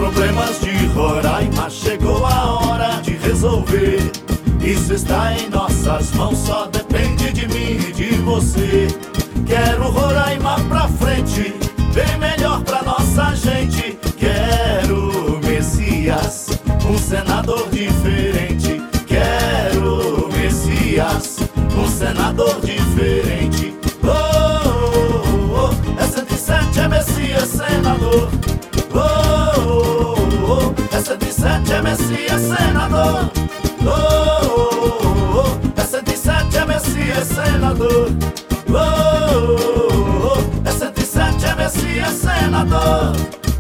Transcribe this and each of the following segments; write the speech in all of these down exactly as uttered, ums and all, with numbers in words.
problemas de Roraima chegou a hora de resolver. Isso está em nossas mãos, só depende de mim e de você. Quero Roraima pra frente, bem melhor pra nossa gente. Quero Messias, um senador diferente. Quero Messias, um senador diferente. Oh, oh, oh, é cento e sete, é Messias, senador. Oh, oh, oh, é cento e sete, é Messias, senador. Oh, oh, oh, é cento e sete, é Messias, senador. Oh, oh, oh, é cento e sete, é Messias, senador.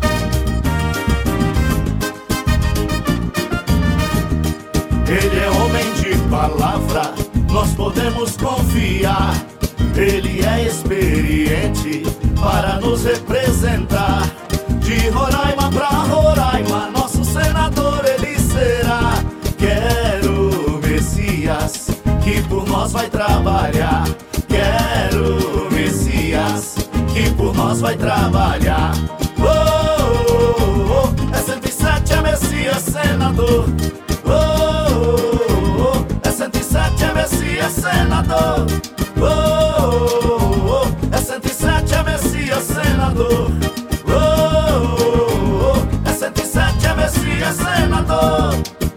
Ele é homem de palavra, nós podemos confiar. Ele é experiente para nos representar. De Roraima pra Roraima, nosso senador ele será. Quero Messias, que por nós vai trabalhar. Quero Messias, que por nós vai trabalhar. Oh, oh, oh, é cento e sete, é Messias, senador. Oh, oh, oh, é cento e sete, é Messias, senador. Oh, oh, oh, é cento e sete, é Messias, senador. Oh, oh, oh, é cento e sete, é Messias, senador.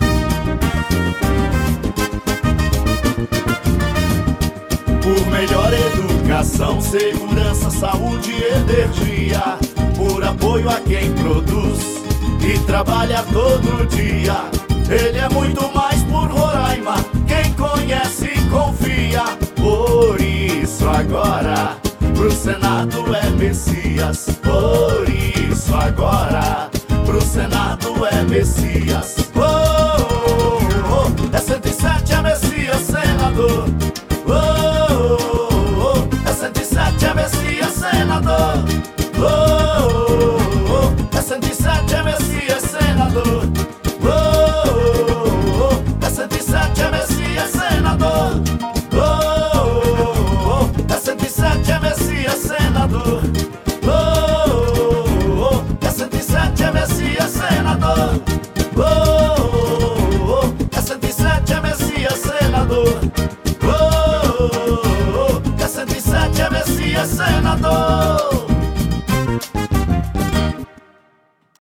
Por melhor educação, segurança, saúde e energia. Por apoio a quem produz e trabalha todo dia. Ele é muito mais por Roraima, quem conhece e confia. Por isso agora, pro Senado é Messias. Por isso agora, pro Senado é Messias. Oh, oh, oh, é cento e sete, é Messias, senador. Oh, oh, oh, é cento e sete, é Messias.